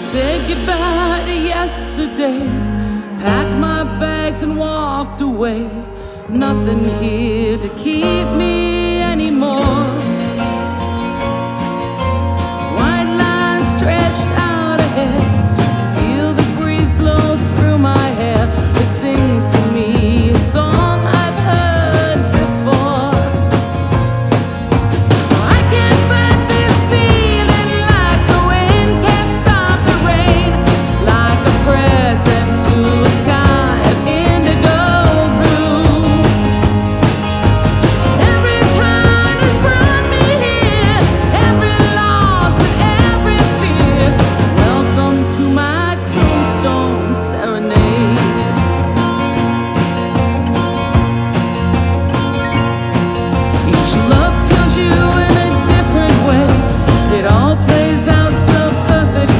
Said goodbye to yesterday, packed my bags and walked away. Nothing here to keep me anymore. White lines stretched out ahead, feel the breeze blow through my hair. It sings to me a song I've heard before. I can't fight this feeling like the wind can't stop the rain, like a present to a sky of indigo blue. Every time has brought me here, every loss and every fear. Welcome to my tombstone serenade. Each love kills you in a different way. It all plays out so perfectly.